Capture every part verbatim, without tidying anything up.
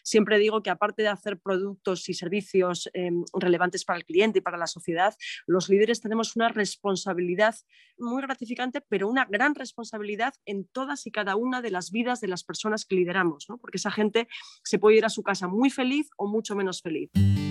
siempre digo que aparte de hacer productos y servicios eh, relevantes para el cliente y para la sociedad, los líderes tenemos una responsabilidad muy gratificante, pero una gran responsabilidad en todas y cada una de las vidas de las personas que lideramos, ¿no? Porque esa gente se puede ir a su casa muy feliz o mucho menos feliz.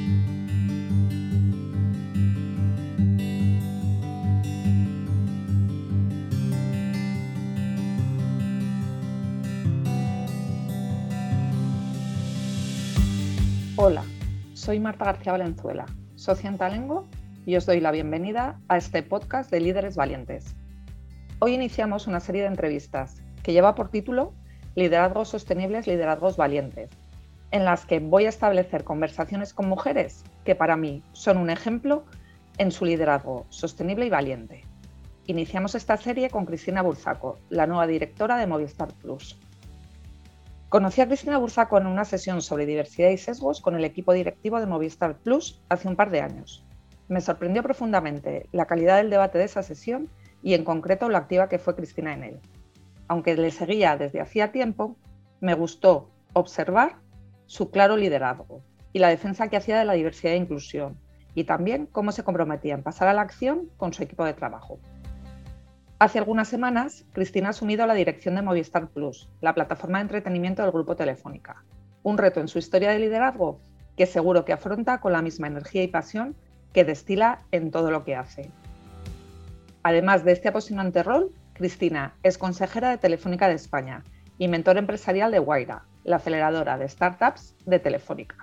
Hola, soy Marta García Valenzuela, socia en Talengo, y os doy la bienvenida a este podcast de Líderes Valientes. Hoy iniciamos una serie de entrevistas que lleva por título Liderazgos Sostenibles, Liderazgos Valientes, en las que voy a establecer conversaciones con mujeres que para mí son un ejemplo en su liderazgo sostenible y valiente. Iniciamos esta serie con Cristina Burzaco, la nueva directora de Movistar Plus. Conocí a Cristina Burzaco en una sesión sobre diversidad y sesgos con el equipo directivo de Movistar Plus hace un par de años. Me sorprendió profundamente la calidad del debate de esa sesión y en concreto lo activa que fue Cristina en él. Aunque le seguía desde hacía tiempo, me gustó observar su claro liderazgo y la defensa que hacía de la diversidad e inclusión, y también cómo se comprometía en pasar a la acción con su equipo de trabajo. Hace algunas semanas, Cristina ha asumido la dirección de Movistar Plus, la plataforma de entretenimiento del Grupo Telefónica. Un reto en su historia de liderazgo que seguro que afronta con la misma energía y pasión que destila en todo lo que hace. Además de este apasionante rol, Cristina es consejera de Telefónica de España y mentor empresarial de Wayra, la aceleradora de startups de Telefónica.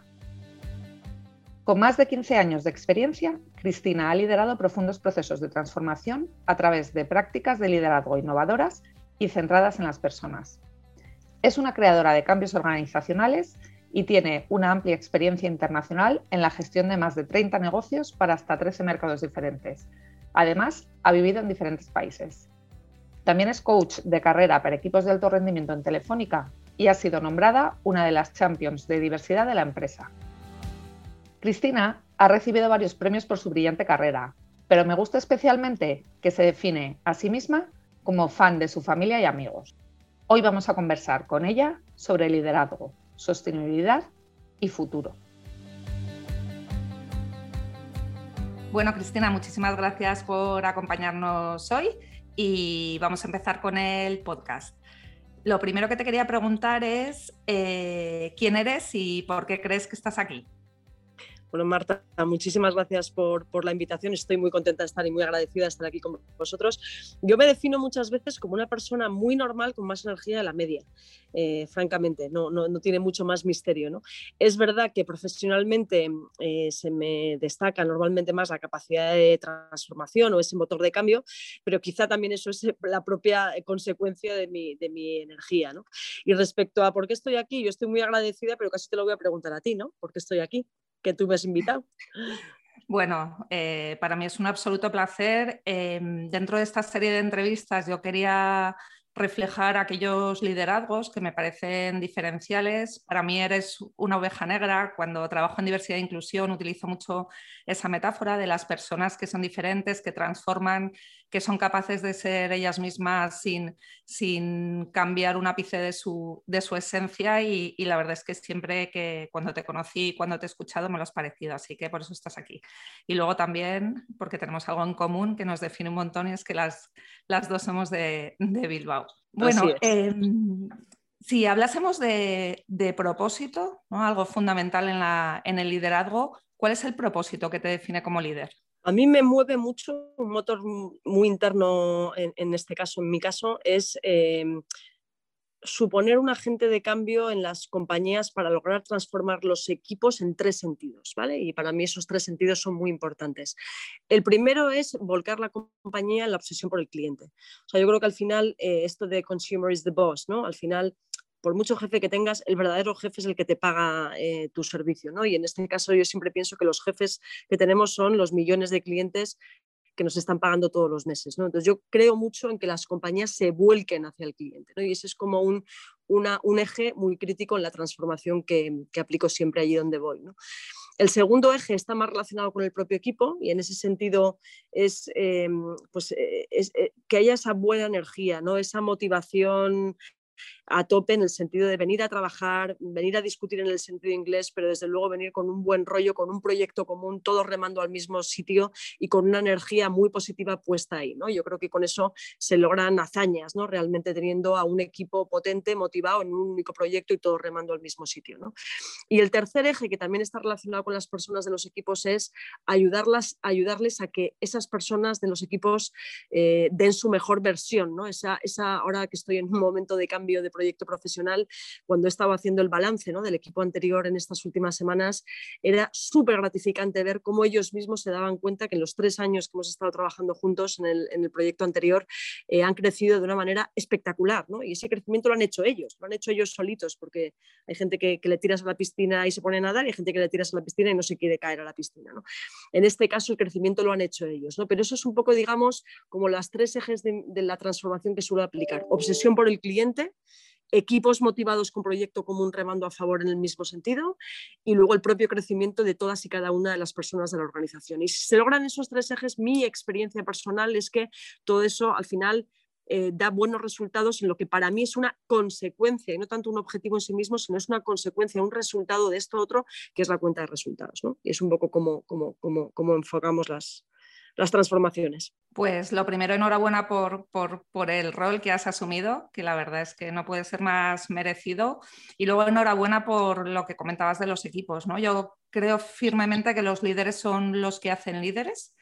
Con más de quince años de experiencia, Cristina ha liderado profundos procesos de transformación a través de prácticas de liderazgo innovadoras y centradas en las personas. Es una creadora de cambios organizacionales y tiene una amplia experiencia internacional en la gestión de más de treinta negocios para hasta trece mercados diferentes. Además, ha vivido en diferentes países. También es coach de carrera para equipos de alto rendimiento en Telefónica y ha sido nombrada una de las champions de diversidad de la empresa. Cristina ha recibido varios premios por su brillante carrera, pero me gusta especialmente que se define a sí misma como fan de su familia y amigos. Hoy vamos a conversar con ella sobre liderazgo, sostenibilidad y futuro. Bueno, Cristina, muchísimas gracias por acompañarnos hoy y vamos a empezar con el podcast. Lo primero que te quería preguntar es eh, ¿quién eres y por qué crees que estás aquí? Bueno, Marta, muchísimas gracias por, por la invitación. Estoy muy contenta de estar y muy agradecida de estar aquí con vosotros. Yo me defino muchas veces como una persona muy normal con más energía de la media, eh, francamente, no, no, no tiene mucho más misterio, ¿no? Es verdad que profesionalmente eh, se me destaca normalmente más la capacidad de transformación o ese motor de cambio, pero quizá también eso es la propia consecuencia de mi, de mi energía, ¿no? Y respecto a por qué estoy aquí, yo estoy muy agradecida, pero casi te lo voy a preguntar a ti, ¿no? ¿Por qué estoy aquí? Que tú me has invitado. Bueno, eh, para mí es un absoluto placer. Eh, dentro de esta serie de entrevistas yo quería reflejar aquellos liderazgos que me parecen diferenciales. Para mí eres una oveja negra. Cuando trabajo en diversidad e inclusión utilizo mucho esa metáfora de las personas que son diferentes, que transforman, que son capaces de ser ellas mismas sin, sin cambiar un ápice de su, de su esencia y, y la verdad es que siempre que cuando te conocí, cuando te he escuchado me lo has parecido, así que por eso estás aquí. Y luego también porque tenemos algo en común que nos define un montón y es que las, las dos somos de, de Bilbao. Bueno, eh, si hablásemos de, de propósito, ¿no? Algo fundamental en, la, en el liderazgo, ¿cuál es el propósito que te define como líder? A mí me mueve mucho un motor muy interno, en, en este caso, en mi caso, es eh, suponer un agente de cambio en las compañías para lograr transformar los equipos en tres sentidos, ¿vale? Y para mí esos tres sentidos son muy importantes. El primero es volcar la compañía en la obsesión por el cliente. O sea, yo creo que al final eh, esto de consumer is the boss, ¿no? Al final, por mucho jefe que tengas, el verdadero jefe es el que te paga eh, tu servicio, ¿no? Y en este caso yo siempre pienso que los jefes que tenemos son los millones de clientes que nos están pagando todos los meses, ¿no? Entonces yo creo mucho en que las compañías se vuelquen hacia el cliente, ¿no? Y ese es como un, una, un eje muy crítico en la transformación que, que aplico siempre allí donde voy, ¿no? El segundo eje está más relacionado con el propio equipo y en ese sentido es, eh, pues, eh, es eh, que haya esa buena energía, ¿no? Esa motivación a tope en el sentido de venir a trabajar, venir a discutir en el sentido inglés, pero desde luego venir con un buen rollo, con un proyecto común, todos remando al mismo sitio y con una energía muy positiva puesta ahí, ¿no? Yo creo que con eso se logran hazañas, ¿no? Realmente teniendo a un equipo potente, motivado en un único proyecto y todos remando al mismo sitio, ¿no? Y el tercer eje, que también está relacionado con las personas de los equipos, es ayudarlas, ayudarles a que esas personas de los equipos eh, den su mejor versión, ¿no? Esa, esa, ahora que estoy en un momento de cambio de proyecto profesional, cuando he estado haciendo el balance, ¿no?, del equipo anterior en estas últimas semanas, era súper gratificante ver cómo ellos mismos se daban cuenta que en los tres años que hemos estado trabajando juntos en el, en el proyecto anterior eh, han crecido de una manera espectacular, ¿no? Y ese crecimiento lo han hecho ellos, lo han hecho ellos solitos, porque hay gente que, que le tiras a la piscina y se pone a nadar y hay gente que le tiras a la piscina y no se quiere caer a la piscina, ¿no? En este caso el crecimiento lo han hecho ellos, ¿no? Pero eso es un poco, digamos, como las tres ejes de, de la transformación que suelo aplicar. Obsesión por el cliente, equipos motivados con proyecto común remando a favor en el mismo sentido y luego el propio crecimiento de todas y cada una de las personas de la organización. Y si se logran esos tres ejes, mi experiencia personal es que todo eso al final eh, da buenos resultados en lo que para mí es una consecuencia y no tanto un objetivo en sí mismo, sino es una consecuencia, un resultado de esto otro, que es la cuenta de resultados, ¿no? Y es un poco como, como, como, como enfocamos las, las transformaciones. Pues lo primero, enhorabuena por, por, por el rol que has asumido, que la verdad es que no puede ser más merecido. Y luego enhorabuena por lo que comentabas de los equipos, ¿no? Yo creo firmemente que los líderes son los que hacen líderes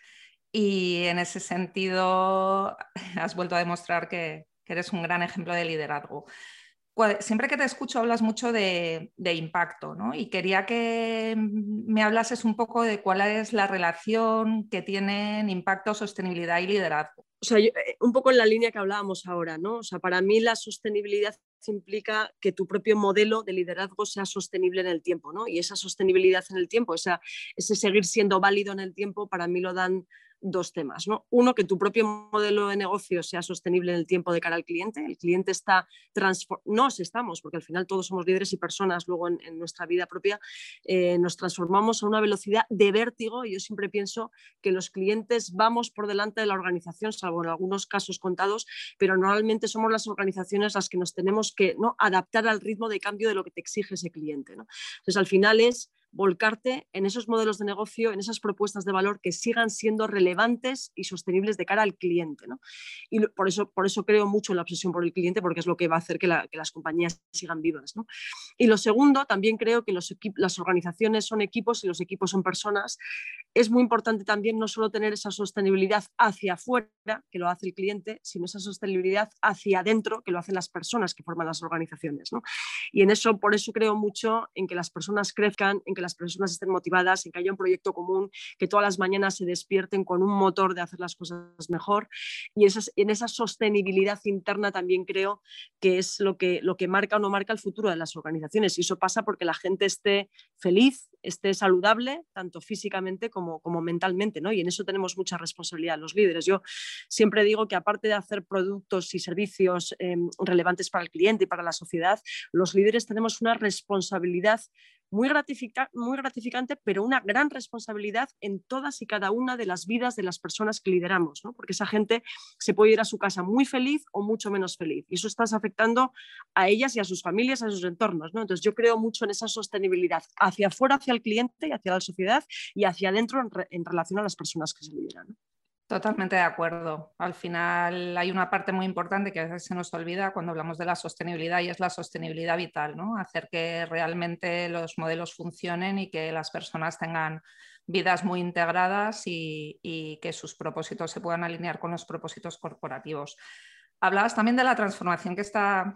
y en ese sentido has vuelto a demostrar que, que eres un gran ejemplo de liderazgo. Siempre que te escucho hablas mucho de, de impacto, ¿no? Y quería que me hablases un poco de cuál es la relación que tienen impacto, sostenibilidad y liderazgo. O sea, yo, un poco en la línea que hablábamos ahora, ¿no? O sea, para mí la sostenibilidad implica que tu propio modelo de liderazgo sea sostenible en el tiempo, ¿no? Y esa sostenibilidad en el tiempo, esa, ese seguir siendo válido en el tiempo, para mí lo dan dos temas, ¿no? Uno, que tu propio modelo de negocio sea sostenible en el tiempo de cara al cliente. El cliente está transformando, nos estamos, porque al final todos somos líderes y personas, luego en, en nuestra vida propia eh, nos transformamos a una velocidad de vértigo y yo siempre pienso que los clientes vamos por delante de la organización, salvo en algunos casos contados, pero normalmente somos las organizaciones las que nos tenemos que, ¿no?, adaptar al ritmo de cambio de lo que te exige ese cliente, ¿no? Entonces al final es volcarte en esos modelos de negocio, en esas propuestas de valor que sigan siendo relevantes y sostenibles de cara al cliente, ¿no? Y por eso, por eso creo mucho en la obsesión por el cliente, porque es lo que va a hacer que, la, que las compañías sigan vivas, ¿no? Y lo segundo, también creo que los las organizaciones son equipos y los equipos son personas. Es muy importante también no solo tener esa sostenibilidad hacia afuera, que lo hace el cliente, sino esa sostenibilidad hacia adentro, que lo hacen las personas que forman las organizaciones, ¿no? Y en eso, por eso creo mucho en que las personas crezcan, en que las personas estén motivadas, en que haya un proyecto común, que todas las mañanas se despierten con un motor de hacer las cosas mejor. Y esas, en esa sostenibilidad interna también creo que es lo que, lo que marca o no marca el futuro de las organizaciones. Y eso pasa porque la gente esté feliz, esté saludable, tanto físicamente como, como mentalmente, ¿no? Y en eso tenemos mucha responsabilidad los líderes. Yo siempre digo que aparte de hacer productos y servicios eh, relevantes para el cliente y para la sociedad, los líderes tenemos una responsabilidad muy, gratifica muy gratificante, pero una gran responsabilidad en todas y cada una de las vidas de las personas que lideramos, ¿no? Porque esa gente se puede ir a su casa muy feliz o mucho menos feliz, y eso está afectando a ellas y a sus familias, a sus entornos, ¿no? Entonces yo creo mucho en esa sostenibilidad hacia afuera, hacia el cliente y hacia la sociedad, y hacia adentro en, re en relación a las personas que se lideran, ¿no? Totalmente de acuerdo. Al final hay una parte muy importante que a veces se nos olvida cuando hablamos de la sostenibilidad, y es la sostenibilidad vital, ¿no? Hacer que realmente los modelos funcionen y que las personas tengan vidas muy integradas y, y que sus propósitos se puedan alinear con los propósitos corporativos. Hablabas también de la transformación que, está,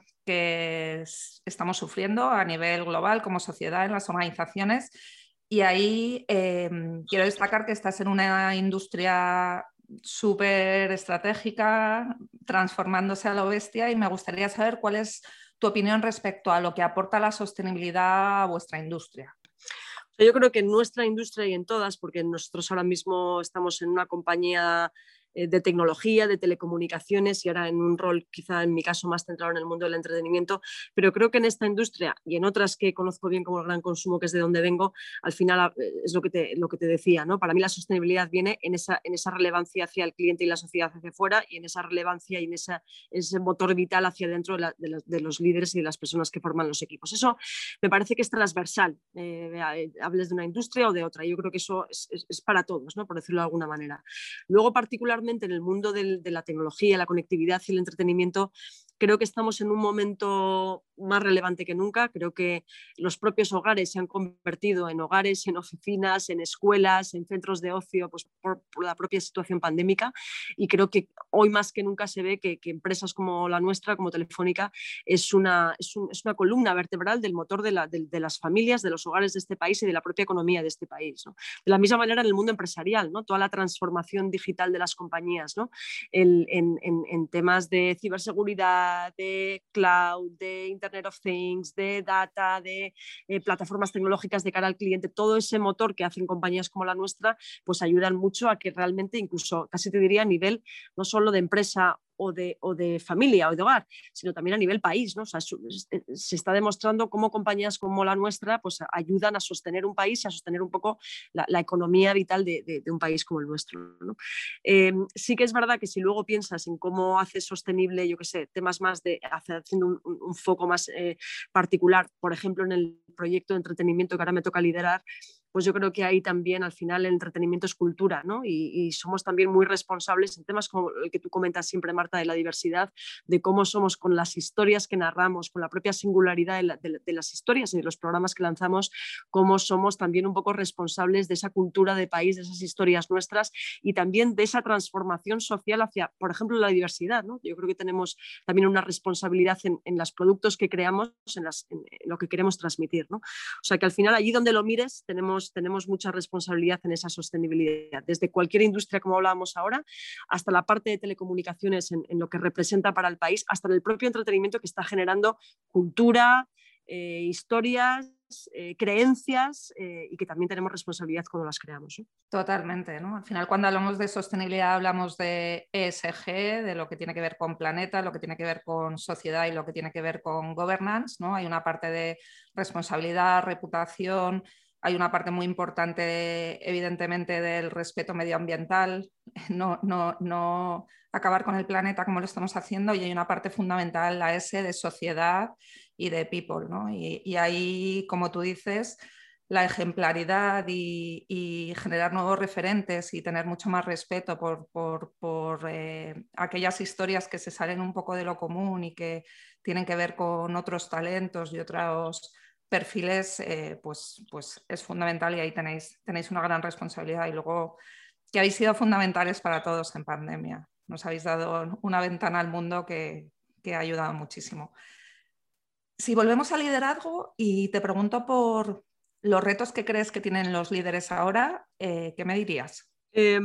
que estamos sufriendo a nivel global como sociedad en las organizaciones, y ahí eh, quiero destacar que estás en una industria súper estratégica, transformándose a lo bestia, y me gustaría saber cuál es tu opinión respecto a lo que aporta la sostenibilidad a vuestra industria. Yo creo que en nuestra industria y en todas, porque nosotros ahora mismo estamos en una compañía eh, de tecnología, de telecomunicaciones y ahora en un rol quizá en mi caso más centrado en el mundo del entretenimiento, pero creo que en esta industria y en otras que conozco bien como el gran consumo, que es de donde vengo, al final es lo que te, lo que te decía, ¿no? Para mí la sostenibilidad viene en esa, en esa relevancia hacia el cliente y la sociedad hacia afuera y en esa relevancia y en esa, ese motor vital hacia dentro de, la, de, los, de los líderes y de las personas que forman los equipos. Eso me parece que es transversal, eh, hables de una industria o de otra. Yo creo que eso es, es, es para todos, ¿no? Por decirlo de alguna manera. Luego, particularmente en el mundo del, de la tecnología, la conectividad y el entretenimiento, creo que estamos en un momento más relevante que nunca. Creo que los propios hogares se han convertido en hogares, en oficinas, en escuelas, en centros de ocio, pues por, por la propia situación pandémica. Y creo que hoy más que nunca se ve que, que empresas como la nuestra, como Telefónica, es una, es, un, es una columna vertebral del motor de, la, de, de las familias, de los hogares de este país y de la propia economía de este país, ¿no? De la misma manera en el mundo empresarial, ¿no? Toda la transformación digital de las compañías, ¿no? El, en, en, en temas de ciberseguridad, de cloud, de Internet of Things, de data, de eh, plataformas tecnológicas de cara al cliente, todo ese motor que hacen compañías como la nuestra, pues ayudan mucho a que realmente, incluso casi te diría a nivel no solo de empresa o de, o de familia o de hogar, sino también a nivel país, ¿no? O sea, se está demostrando cómo compañías como la nuestra pues, ayudan a sostener un país y a sostener un poco la, la economía vital de, de, de un país como el nuestro, ¿no? Eh, sí que es verdad que si luego piensas en cómo haces sostenible, yo qué sé, temas más de haciendo un, un, un foco más eh, particular, por ejemplo, en el proyecto de entretenimiento que ahora me toca liderar, pues yo creo que ahí también al final el entretenimiento es cultura, ¿no? Y, y somos también muy responsables en temas como el que tú comentas siempre, Marta, de la diversidad, de cómo somos con las historias que narramos, con la propia singularidad de, la, de, de las historias y de los programas que lanzamos, cómo somos también un poco responsables de esa cultura de país, de esas historias nuestras y también de esa transformación social hacia, por ejemplo, la diversidad, ¿no? Yo creo que tenemos también una responsabilidad en, en los productos que creamos, en, las, en, en lo que queremos transmitir, ¿no? O sea que al final allí donde lo mires tenemos tenemos mucha responsabilidad en esa sostenibilidad, desde cualquier industria, como hablábamos ahora, hasta la parte de telecomunicaciones en, en lo que representa para el país, hasta el propio entretenimiento que está generando cultura, eh, historias, eh, creencias eh, y que también tenemos responsabilidad cuando las creamos, ¿no? Totalmente, ¿no? Al final, cuando hablamos de sostenibilidad, hablamos de E S G, de lo que tiene que ver con planeta, lo que tiene que ver con sociedad y lo que tiene que ver con governance, ¿no? Hay una parte de responsabilidad, reputación. Hay una parte muy importante, evidentemente, del respeto medioambiental, no, no, no acabar con el planeta como lo estamos haciendo, y hay una parte fundamental, la S, de sociedad y de people, ¿no? Y, y ahí, como tú dices, la ejemplaridad y, y generar nuevos referentes y tener mucho más respeto por, por, por eh, aquellas historias que se salen un poco de lo común y que tienen que ver con otros talentos y otros perfiles, eh, pues, pues es fundamental, y ahí tenéis, tenéis una gran responsabilidad. Y luego que habéis sido fundamentales para todos en pandemia. Nos habéis dado una ventana al mundo que, que ha ayudado muchísimo. Si volvemos al liderazgo y te pregunto por los retos que crees que tienen los líderes ahora, eh, ¿qué me dirías? Eh,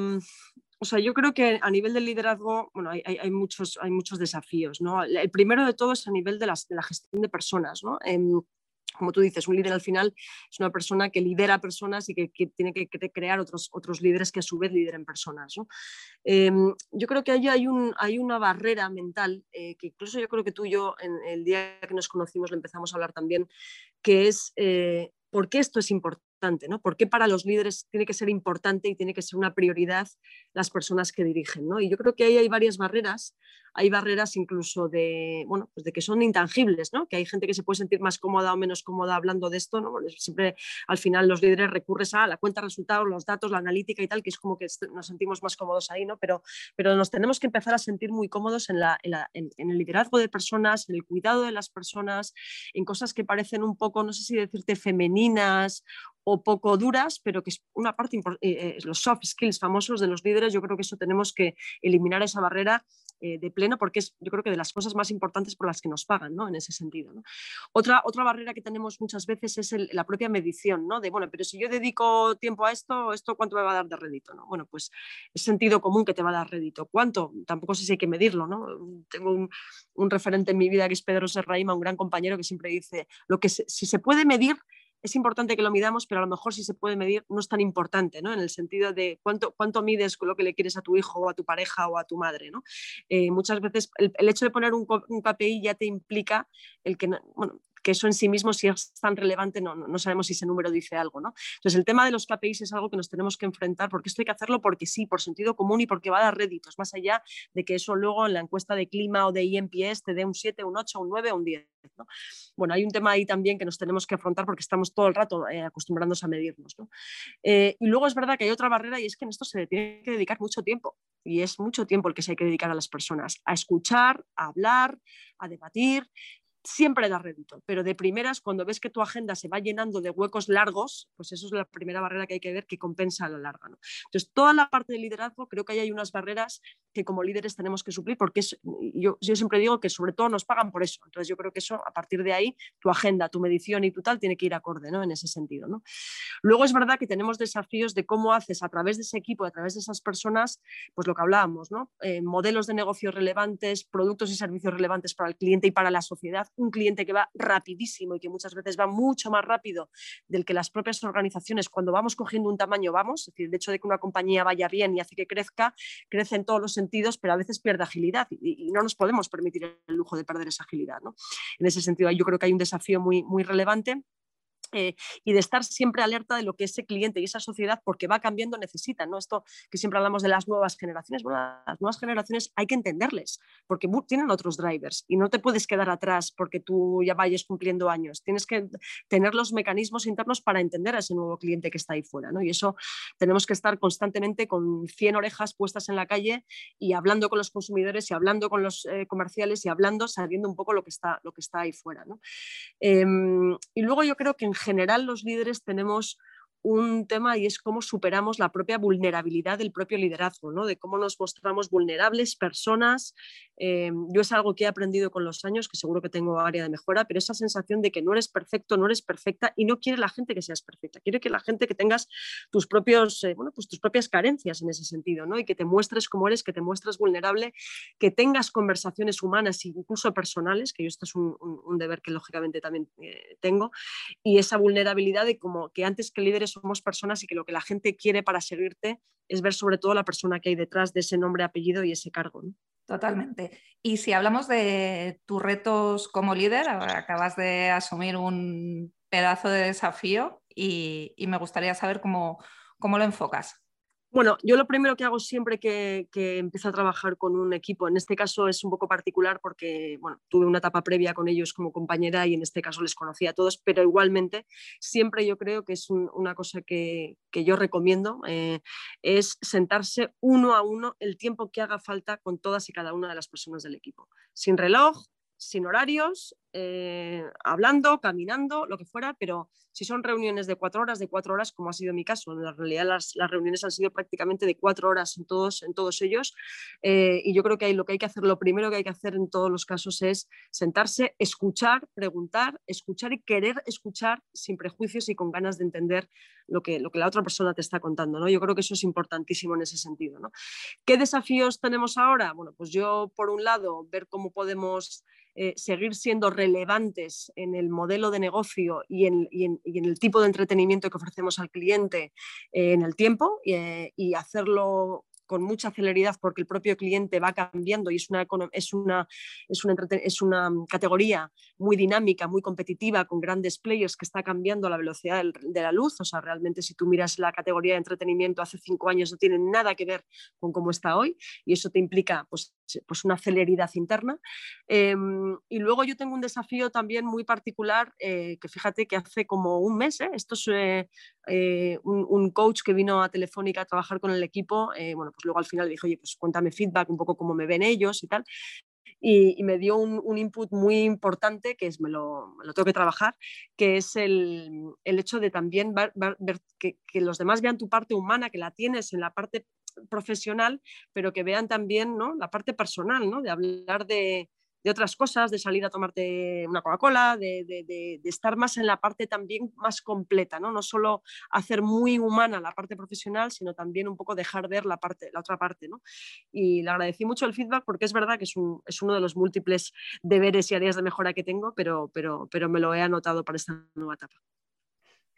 o sea, yo creo que a nivel del liderazgo, bueno, hay, hay, hay, muchos, hay muchos desafíos, ¿no? El primero de todo es a nivel de, las, de la gestión de personas, ¿no? Eh, como tú dices, un líder al final es una persona que lidera personas y que, que tiene que crear otros, otros líderes que a su vez lideren personas, ¿no? Eh, yo creo que ahí hay, un, hay una barrera mental eh, que incluso yo creo que tú y yo en el día que nos conocimos lo empezamos a hablar también, que es eh, ¿por qué esto es importante, ¿no? ¿Por qué para los líderes tiene que ser importante y tiene que ser una prioridad las personas que dirigen, ¿no? Y yo creo que ahí hay varias barreras. Hay barreras incluso de, bueno, pues de que son intangibles, ¿no? Que hay gente que se puede sentir más cómoda o menos cómoda hablando de esto, ¿no? Siempre al final los líderes recurres a la cuenta de resultados, los datos, la analítica y tal, que es como que nos sentimos más cómodos ahí, ¿no? Pero, pero nos tenemos que empezar a sentir muy cómodos en, la, en, la, en, en el liderazgo de personas, en el cuidado de las personas, en cosas que parecen un poco, no sé si decirte femeninas o poco duras, pero que es una parte importante, eh, los soft skills famosos de los líderes. Yo creo que eso tenemos que eliminar esa barrera eh, de pleno, porque es yo creo que de las cosas más importantes por las que nos pagan, ¿no? En ese sentido, ¿no? Otra, otra barrera que tenemos muchas veces es el, la propia medición, ¿no? De, bueno, pero si yo dedico tiempo a esto, ¿esto cuánto me va a dar de rédito, ¿no? Bueno, pues es sentido común que te va a dar rédito. ¿Cuánto? Tampoco sé si hay que medirlo, ¿no? Tengo un, un referente en mi vida que es Pedro Serraima, un gran compañero que siempre dice, lo que se, si se puede medir, es importante que lo midamos, pero a lo mejor si se puede medir no es tan importante, ¿no? En el sentido de cuánto, cuánto mides con lo que le quieres a tu hijo o a tu pareja o a tu madre, ¿no? Eh, muchas veces el, el hecho de poner un, un K P I ya te implica el que, bueno, que eso en sí mismo, si es tan relevante, no, no sabemos si ese número dice algo, ¿no? Entonces, el tema de los K P Is es algo que nos tenemos que enfrentar, porque esto hay que hacerlo porque sí, por sentido común y porque va a dar réditos, más allá de que eso luego en la encuesta de clima o de I N P S te dé un siete, un ocho, un nueve o un diez, ¿no? Bueno, hay un tema ahí también que nos tenemos que afrontar porque estamos todo el rato eh, acostumbrándonos a medirnos, ¿no? Eh, y luego es verdad que hay otra barrera y es que en esto se le tiene que dedicar mucho tiempo, y es mucho tiempo el que se hay que dedicar a las personas, a escuchar, a hablar, a debatir. Siempre da rédito, pero de primeras, cuando ves que tu agenda se va llenando de huecos largos, pues eso es la primera barrera que hay que ver, que compensa a la larga, ¿no? Entonces, toda la parte de liderazgo, creo que ahí hay unas barreras que como líderes tenemos que suplir, porque es, yo, yo siempre digo que sobre todo nos pagan por eso. Entonces, yo creo que eso, a partir de ahí, tu agenda, tu medición y tu tal, tiene que ir acorde, ¿no? En ese sentido, ¿no? Luego es verdad que tenemos desafíos de cómo haces a través de ese equipo, a través de esas personas, pues lo que hablábamos, ¿no? Eh, modelos de negocio relevantes, productos y servicios relevantes para el cliente y para la sociedad, un cliente que va rapidísimo y que muchas veces va mucho más rápido del que las propias organizaciones, cuando vamos cogiendo un tamaño vamos, es decir, el hecho de que una compañía vaya bien y hace que crezca, crece en todos los sentidos, pero a veces pierde agilidad y, y no nos podemos permitir el lujo de perder esa agilidad, ¿no? En ese sentido, yo creo que hay un desafío muy, muy relevante. Eh, y de estar siempre alerta de lo que ese cliente y esa sociedad, porque va cambiando, necesitan, ¿no? Esto que siempre hablamos de las nuevas generaciones, bueno, las nuevas generaciones hay que entenderles, porque tienen otros drivers y no te puedes quedar atrás porque tú ya vayas cumpliendo años, tienes que tener los mecanismos internos para entender a ese nuevo cliente que está ahí fuera, ¿no? Y eso tenemos que estar constantemente con cien orejas puestas en la calle y hablando con los consumidores y hablando con los eh, comerciales y hablando, sabiendo un poco lo que está, lo que está ahí fuera, ¿no? Eh, y luego yo creo que en general los líderes tenemos un tema y es cómo superamos la propia vulnerabilidad del propio liderazgo, ¿no? De cómo nos mostramos vulnerables, personas. Eh, yo es algo que he aprendido con los años, que seguro que tengo área de mejora, pero esa sensación de que no eres perfecto, no eres perfecta y no quiere la gente que seas perfecta, quiere que la gente que tengas tus, propios, eh, bueno, pues tus propias carencias en ese sentido, ¿no? Y que te muestres como eres, que te muestres vulnerable, que tengas conversaciones humanas, incluso personales, que yo esto es un, un, un deber que lógicamente también eh, tengo, y esa vulnerabilidad de como que antes que líderes somos personas y que lo que la gente quiere para seguirte es ver sobre todo la persona que hay detrás de ese nombre, apellido y ese cargo, ¿no? Totalmente. Y si hablamos de tus retos como líder, acabas de asumir un pedazo de desafío y, y me gustaría saber cómo, cómo lo enfocas. Bueno, yo lo primero que hago siempre que, que empiezo a trabajar con un equipo, en este caso es un poco particular porque bueno, tuve una etapa previa con ellos como compañera y en este caso les conocía a todos, pero igualmente siempre yo creo que es un, una cosa que, que yo recomiendo, eh, es sentarse uno a uno el tiempo que haga falta con todas y cada una de las personas del equipo, sin reloj, sin horarios, eh, hablando, caminando, lo que fuera, pero si son reuniones de cuatro horas, de cuatro horas, como ha sido mi caso, en realidad las, las reuniones han sido prácticamente de cuatro horas en todos, en todos ellos, eh, y yo creo que hay, lo que hay que hacer, lo primero que hay que hacer en todos los casos es sentarse, escuchar, preguntar, escuchar y querer escuchar sin prejuicios y con ganas de entender lo que, lo que la otra persona te está contando, ¿no? Yo creo que eso es importantísimo en ese sentido, ¿no? ¿Qué desafíos tenemos ahora? Bueno, pues yo, por un lado, ver cómo podemos Eh, seguir siendo relevantes en el modelo de negocio y en, y en, y en el tipo de entretenimiento que ofrecemos al cliente eh, en el tiempo eh, y hacerlo con mucha celeridad porque el propio cliente va cambiando y es una, es una, es una, es una categoría muy dinámica, muy competitiva, con grandes players que está cambiando a la velocidad del, de la luz. O sea, realmente si tú miras la categoría de entretenimiento hace cinco años no tiene nada que ver con cómo está hoy y eso te implica pues, pues una celeridad interna. Eh, y luego yo tengo un desafío también muy particular eh, que fíjate que hace como un mes, ¿eh? esto es eh, eh, un, un coach que vino a Telefónica a trabajar con el equipo, eh, bueno, pues luego al final le dije, oye, pues cuéntame feedback, un poco cómo me ven ellos y tal. Y, y me dio un, un input muy importante que es, me lo, me lo tengo que trabajar, que es el, el hecho de también ver, ver, ver que, que los demás vean tu parte humana, que la tienes en la parte profesional, pero que vean también, ¿no?, la parte personal, ¿no?, de hablar de, de otras cosas, de salir a tomarte una Coca-Cola, de, de, de, de estar más en la parte también más completa, ¿no? No solo hacer muy humana la parte profesional, sino también un poco dejar ver la, parte, la otra parte, ¿no? Y le agradecí mucho el feedback porque es verdad que es, un, es uno de los múltiples deberes y áreas de mejora que tengo, pero, pero, pero me lo he anotado para esta nueva etapa.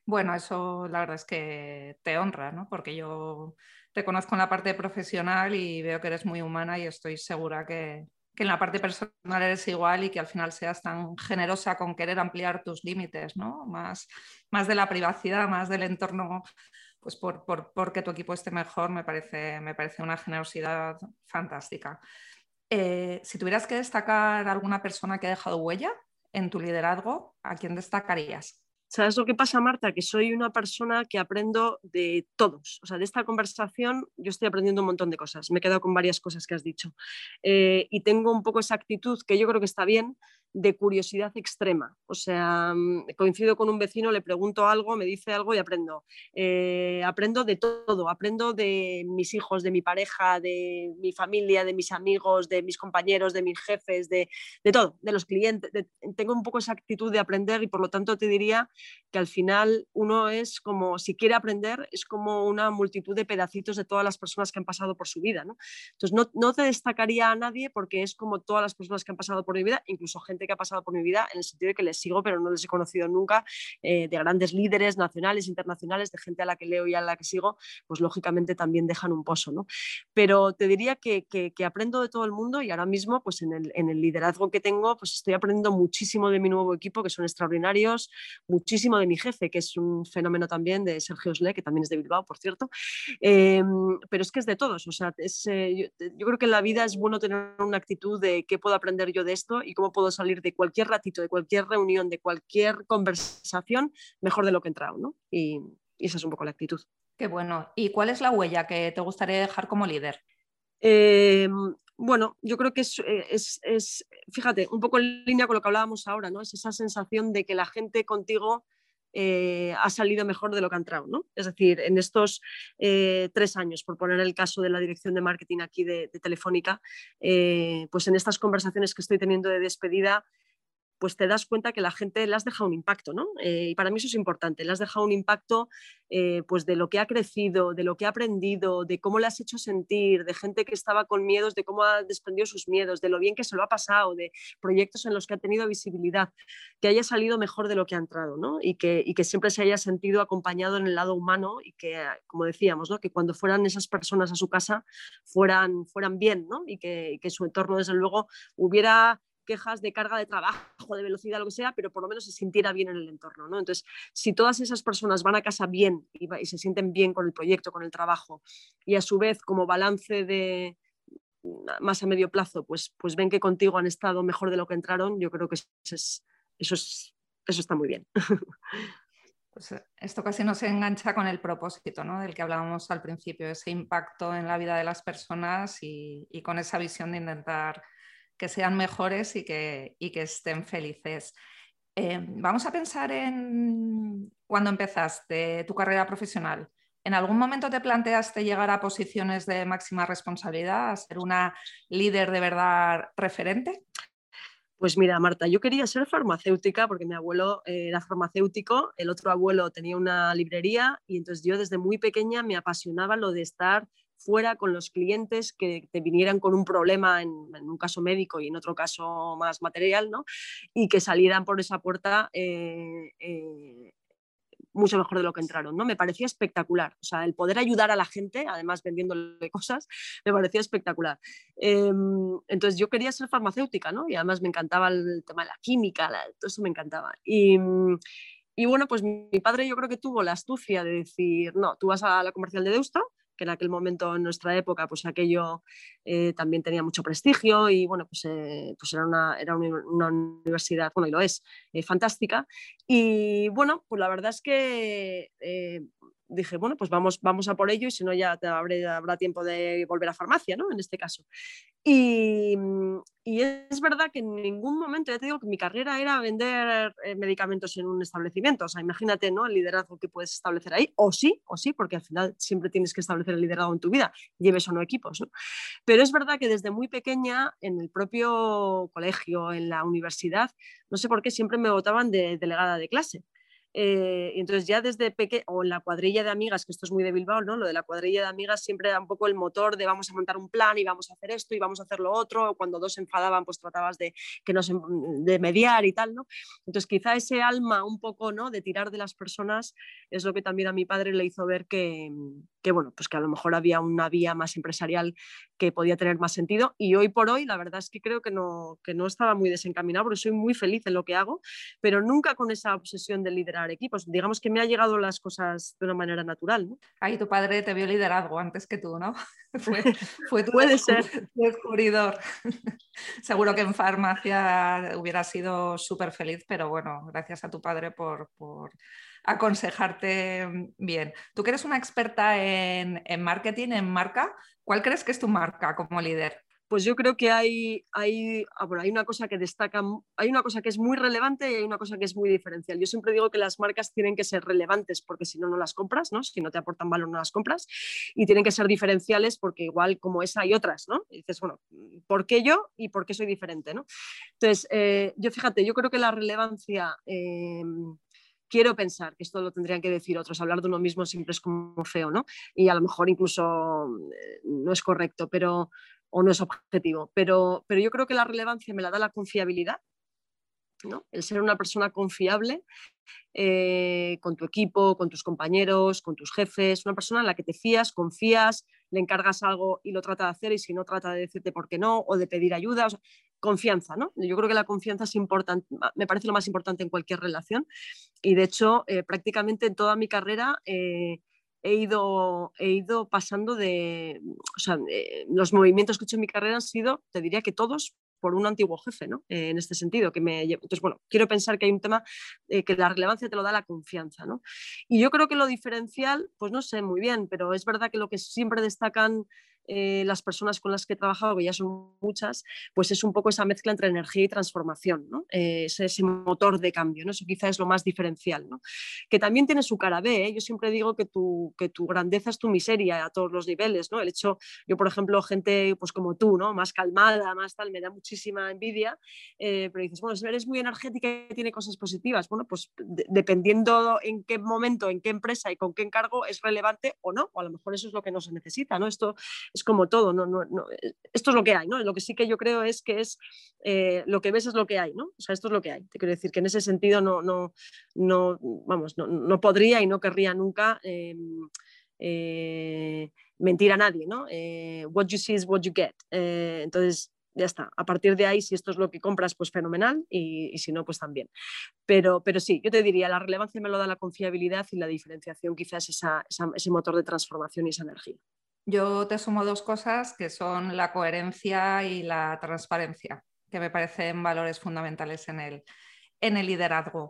Bueno, eso la verdad es que te honra, ¿no? Porque yo te conozco en la parte profesional y veo que eres muy humana y estoy segura que, que en la parte personal eres igual y que al final seas tan generosa con querer ampliar tus límites, ¿no? Más, más de la privacidad, más del entorno, pues por, por, por que tu equipo esté mejor, me parece, me parece una generosidad fantástica. Eh, si tuvieras que destacar alguna persona que ha dejado huella en tu liderazgo, ¿a quién destacarías? ¿Sabes lo que pasa, Marta? Que soy una persona que aprendo de todos. O sea, de esta conversación yo estoy aprendiendo un montón de cosas. Me he quedado con varias cosas que has dicho. Eh, y tengo un poco esa actitud que yo creo que está bien, de curiosidad extrema. O sea, coincido con un vecino, le pregunto algo, me dice algo y aprendo. Eh, aprendo de todo. Aprendo de mis hijos, de mi pareja, de mi familia, de mis amigos, de mis compañeros, de mis jefes, de, de todo, de los clientes. De, tengo un poco esa actitud de aprender y por lo tanto te diría que al final uno es como, si quiere aprender, es como una multitud de pedacitos de todas las personas que han pasado por su vida, ¿no? Entonces no, no te destacaría a nadie porque es como todas las personas que han pasado por mi vida, incluso gente que ha pasado por mi vida en el sentido de que les sigo pero no les he conocido nunca, eh, de grandes líderes nacionales, internacionales, de gente a la que leo y a la que sigo, pues lógicamente también dejan un pozo, ¿no? Pero te diría que, que, que aprendo de todo el mundo y ahora mismo pues en el, en el liderazgo que tengo pues estoy aprendiendo muchísimo de mi nuevo equipo, que son extraordinarios, muchísimo de mi jefe, que es un fenómeno también, de Sergio Osle, que también es de Bilbao, por cierto, eh, pero es que es de todos, o sea, es, eh, yo, yo creo que en la vida es bueno tener una actitud de qué puedo aprender yo de esto y cómo puedo salir de cualquier ratito, de cualquier reunión, de cualquier conversación, mejor de lo que he entrado, ¿no? Y, y esa es un poco la actitud. Qué bueno. ¿Y cuál es la huella que te gustaría dejar como líder? Eh, bueno, yo creo que es, es, es, fíjate, un poco en línea con lo que hablábamos ahora, ¿no? Es esa sensación de que la gente contigo eh, ha salido mejor de lo que ha entrado, ¿no? Es decir, en estos eh, tres años, por poner el caso de la dirección de marketing aquí de, de Telefónica, eh, pues en estas conversaciones que estoy teniendo de despedida, pues te das cuenta que la gente le has dejado un impacto, ¿no? Eh, y para mí eso es importante, le has dejado un impacto eh, pues de lo que ha crecido, de lo que ha aprendido, de cómo le has hecho sentir, de gente que estaba con miedos, de cómo ha desprendido sus miedos, de lo bien que se lo ha pasado, de proyectos en los que ha tenido visibilidad, que haya salido mejor de lo que ha entrado, ¿no? Y que, y que siempre se haya sentido acompañado en el lado humano y que, como decíamos, ¿no? Que cuando fueran esas personas a su casa fueran, fueran bien, ¿no? Y que, y que su entorno, desde luego, hubiera quejas de carga de trabajo, de velocidad, lo que sea, pero por lo menos se sintiera bien en el entorno, ¿no? Entonces, si todas esas personas van a casa bien y, y se sienten bien con el proyecto, con el trabajo, y a su vez como balance de más a medio plazo, pues, pues ven que contigo han estado mejor de lo que entraron, yo creo que eso, es, eso, es, eso está muy bien. Pues esto casi nos engancha con el propósito, ¿no? Del que hablábamos al principio, ese impacto en la vida de las personas y, y con esa visión de intentar que sean mejores y que, y que estén felices. Eh, vamos a pensar en cuando empezaste tu carrera profesional. ¿En algún momento te planteaste llegar a posiciones de máxima responsabilidad, a ser una líder de verdad referente? Pues mira, Marta, yo quería ser farmacéutica porque mi abuelo era farmacéutico, el otro abuelo tenía una librería y entonces yo desde muy pequeña me apasionaba lo de estar fuera con los clientes que te vinieran con un problema, en, en un caso médico y en otro caso más material, ¿no? Y que salieran por esa puerta eh, eh, mucho mejor de lo que entraron, ¿no? Me parecía espectacular. O sea, el poder ayudar a la gente, además vendiéndole cosas, me parecía espectacular. Eh, entonces yo quería ser farmacéutica, ¿no? Y además me encantaba el tema de la química, la, todo eso me encantaba. Y, y bueno, pues mi padre yo creo que tuvo la astucia de decir, no, tú vas a la comercial de Deusto, que en aquel momento, en nuestra época, pues aquello eh, también tenía mucho prestigio y bueno, pues, eh, pues era, una, era una universidad, bueno, y lo es, eh, fantástica. Y bueno, pues la verdad es que eh, dije, bueno, pues vamos, vamos a por ello y si no ya te habré, habrá tiempo de volver a farmacia, ¿no? En este caso. Y, y es verdad que en ningún momento, ya te digo que mi carrera era vender eh, medicamentos en un establecimiento. O sea, imagínate, ¿no? El liderazgo que puedes establecer ahí. O sí, o sí, porque al final siempre tienes que establecer el liderazgo en tu vida, lleves o no equipos, ¿no? Pero es verdad que desde muy pequeña, en el propio colegio, en la universidad, no sé por qué siempre me votaban de delegada de clase. Eh, y entonces ya desde pequeño, o en la cuadrilla de amigas, que esto es muy de Bilbao, ¿no? Lo de la cuadrilla de amigas siempre era un poco el motor de vamos a montar un plan y vamos a hacer esto y vamos a hacer lo otro, o cuando dos se enfadaban pues tratabas de, que no se, de mediar y tal, ¿no? Entonces quizá ese alma un poco, ¿no? De tirar de las personas es lo que también a mi padre le hizo ver que, que bueno, pues que a lo mejor había una vía más empresarial que podía tener más sentido, y hoy por hoy la verdad es que creo que no, que no estaba muy desencaminado porque soy muy feliz en lo que hago, pero nunca con esa obsesión de liderar equipos. Digamos que me ha llegado las cosas de una manera natural, ¿no? Ahí tu padre te vio liderazgo antes que tú, ¿no? fue, fue tu Puede ser. descubridor. Seguro que en farmacia hubiera sido súper feliz, pero bueno, gracias a tu padre por, por aconsejarte bien. Tú que eres una experta en, en marketing, en marca, ¿cuál crees que es tu marca como líder? Pues yo creo que hay, hay, ah, bueno, hay una cosa que destaca, hay una cosa que es muy relevante y hay una cosa que es muy diferencial. Yo siempre digo que las marcas tienen que ser relevantes porque si no, no las compras, ¿no? Si no te aportan valor, no las compras. Y tienen que ser diferenciales porque igual como esa hay otras, ¿no? Y dices, bueno, ¿por qué yo y por qué soy diferente, ¿no? Entonces, eh, yo fíjate, yo creo que la relevancia... Eh, quiero pensar que esto lo tendrían que decir otros, hablar de uno mismo siempre es como feo, ¿no? Y a lo mejor incluso eh, no es correcto, pero o no es objetivo, pero, pero yo creo que la relevancia me la da la confiabilidad, ¿no? El ser una persona confiable eh, con tu equipo, con tus compañeros, con tus jefes, una persona en la que te fías, confías, le encargas algo y lo trata de hacer y si no trata de decirte por qué no o de pedir ayuda, o sea, confianza, ¿no? Yo creo que la confianza es importante, me parece lo más importante en cualquier relación y de hecho eh, prácticamente en toda mi carrera eh, he ido, he ido pasando de, o sea, eh, los movimientos que he hecho en mi carrera han sido, te diría que todos por un antiguo jefe, ¿no? Eh, en este sentido, que me entonces, bueno, quiero pensar que hay un tema eh, que la relevancia te lo da la confianza, ¿no? Y yo creo que lo diferencial, pues no sé muy bien, pero es verdad que lo que siempre destacan eh, las personas con las que he trabajado, que ya son muchas, pues es un poco esa mezcla entre energía y transformación, ¿no? Eh, ese, ese motor de cambio, ¿no? Eso quizás es lo más diferencial, ¿no? Que también tiene su cara B, ¿eh? Yo siempre digo que tu, que tu grandeza es tu miseria a todos los niveles, ¿no? El hecho, yo por ejemplo, gente pues como tú, ¿no? Más calmada, más tal, me da muchísima envidia, eh, pero dices, bueno, eres muy energética y tiene cosas positivas, bueno, pues de, dependiendo en qué momento, en qué empresa y con qué encargo es relevante o no, o a lo mejor eso es lo que no se necesita, ¿no? Esto es como todo, no, no, no, esto es lo que hay, ¿no? Lo que sí que yo creo es que es eh, lo que ves es lo que hay, ¿no? O sea, esto es lo que hay. Te quiero decir que en ese sentido no, no, no vamos, no, no podría y no querría nunca eh, eh, mentir a nadie, ¿no? Eh, what you see is what you get. Eh, entonces, ya está. A partir de ahí, si esto es lo que compras, pues fenomenal, y, y si no, pues también. Pero, pero sí, yo te diría, la relevancia me lo da la confiabilidad y la diferenciación quizás esa, esa, ese motor de transformación y esa energía. Yo te sumo dos cosas que son la coherencia y la transparencia, que me parecen valores fundamentales en el, en el liderazgo.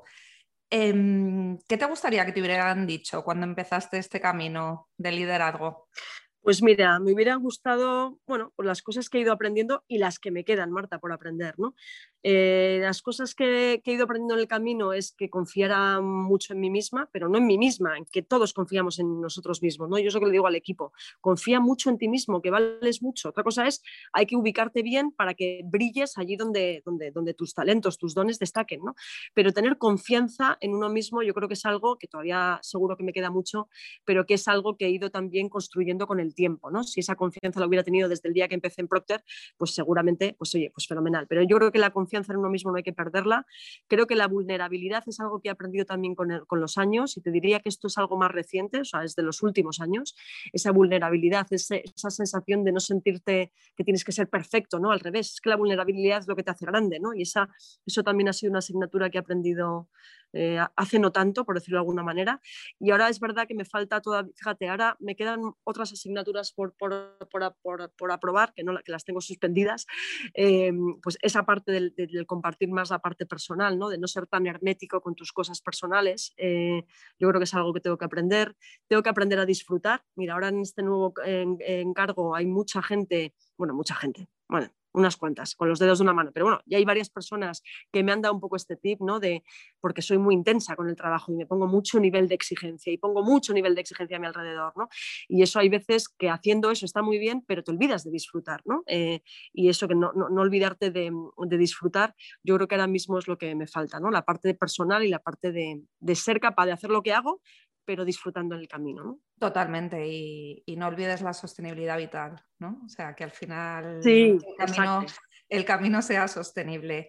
Eh, ¿Qué te gustaría que te hubieran dicho cuando empezaste este camino de liderazgo? Pues mira, me hubiera gustado, bueno, por las cosas que he ido aprendiendo y las que me quedan, Marta, por aprender, ¿no? Eh, las cosas que, que he ido aprendiendo en el camino es que confiara mucho en mí misma, pero no en mí misma, en que todos confiamos en nosotros mismos, ¿no? Yo es lo que le digo al equipo, confía mucho en ti mismo, que vales mucho. Otra cosa es, hay que ubicarte bien para que brilles allí donde, donde, donde tus talentos, tus dones destaquen, ¿no? Pero tener confianza en uno mismo yo creo que es algo que todavía seguro que me queda mucho, pero que es algo que he ido también construyendo con el tiempo, ¿no? Si esa confianza la hubiera tenido desde el día que empecé en Procter, pues seguramente, pues oye, pues fenomenal. Pero yo creo que la confianza en uno mismo no hay que perderla. Creo que la vulnerabilidad es algo que he aprendido también con, el, con los años y te diría que esto es algo más reciente, o sea, es de los últimos años, esa vulnerabilidad, ese, esa sensación de no sentirte que tienes que ser perfecto, ¿no? Al revés, es que la vulnerabilidad es lo que te hace grande, ¿no? Y esa, eso también ha sido una asignatura que he aprendido eh, hace no tanto, por decirlo de alguna manera, y ahora es verdad que me falta todavía, fíjate, ahora me quedan otras asignaturas por, por, por, por, por aprobar, que, no, que las tengo suspendidas, eh, pues esa parte del, del, compartir más la parte personal, ¿no? De no ser tan hermético con tus cosas personales, eh, yo creo que es algo que tengo que aprender, tengo que aprender a disfrutar, mira, ahora en este nuevo en, encargo hay mucha gente, bueno, mucha gente, bueno, unas cuantas, con los dedos de una mano. Pero bueno, ya hay varias personas que me han dado un poco este tip, ¿no? De, porque soy muy intensa con el trabajo y me pongo mucho nivel de exigencia y pongo mucho nivel de exigencia a mi alrededor, ¿no? Y eso hay veces que haciendo eso está muy bien, pero te olvidas de disfrutar, ¿no? Eh, y eso que no, no, no olvidarte de, de disfrutar, yo creo que ahora mismo es lo que me falta, ¿no? La parte personal y la parte de, de ser capaz de hacer lo que hago, pero disfrutando en el camino, ¿no? Totalmente, y, y no olvides la sostenibilidad vital, ¿no? O sea, que al final sí, el, camino, el camino sea sostenible.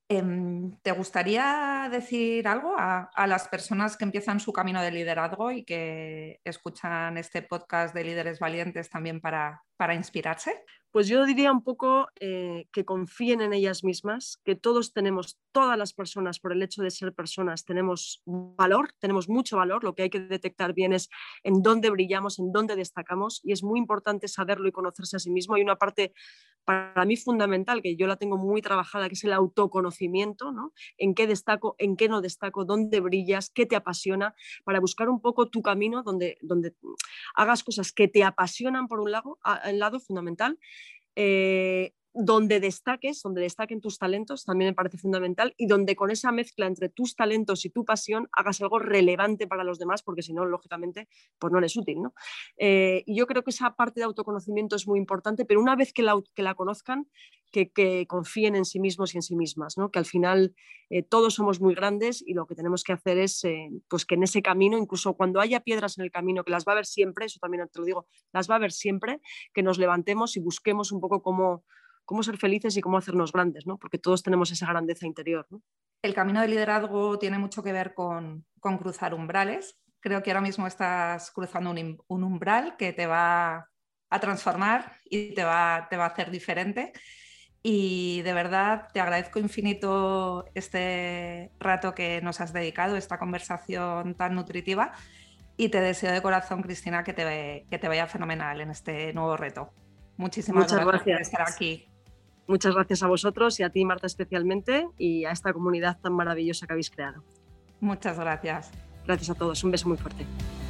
¿Te gustaría decir algo a, a las personas que empiezan su camino de liderazgo y que escuchan este podcast de Líderes Valientes también para, para inspirarse? Pues yo diría un poco eh, que confíen en ellas mismas, que todos tenemos, todas las personas, por el hecho de ser personas, tenemos valor, tenemos mucho valor. Lo que hay que detectar bien es en dónde brillamos, en dónde destacamos, y es muy importante saberlo y conocerse a sí mismo. Hay una parte para mí fundamental, que yo la tengo muy trabajada, que es el autoconocimiento, ¿no? En qué destaco, en qué no destaco, dónde brillas, qué te apasiona, para buscar un poco tu camino donde, donde hagas cosas que te apasionan por un lado, a, un lado fundamental, eh, donde destaques, donde destaquen tus talentos, también me parece fundamental, y donde con esa mezcla entre tus talentos y tu pasión hagas algo relevante para los demás, porque si no, lógicamente, pues no eres útil, ¿no? Eh, y yo creo que esa parte de autoconocimiento es muy importante, pero una vez que la, que la conozcan, que, que confíen en sí mismos y en sí mismas, ¿no? Que al final eh, todos somos muy grandes y lo que tenemos que hacer es eh, pues que en ese camino, incluso cuando haya piedras en el camino, que las va a haber siempre, eso también te lo digo, las va a haber siempre, que nos levantemos y busquemos un poco cómo cómo ser felices y cómo hacernos grandes, ¿no? Porque todos tenemos esa grandeza interior, ¿no? El camino de liderazgo tiene mucho que ver con, con cruzar umbrales. Creo que ahora mismo estás cruzando un, un umbral que te va a transformar y te va, te va a hacer diferente. Y de verdad te agradezco infinito este rato que nos has dedicado, esta conversación tan nutritiva, y te deseo de corazón, Cristina, que te, que te vaya fenomenal en este nuevo reto. Muchísimas Muchas gracias, gracias por estar aquí. Muchas gracias a vosotros y a ti, Marta, especialmente, y a esta comunidad tan maravillosa que habéis creado. Muchas gracias. Gracias a todos. Un beso muy fuerte.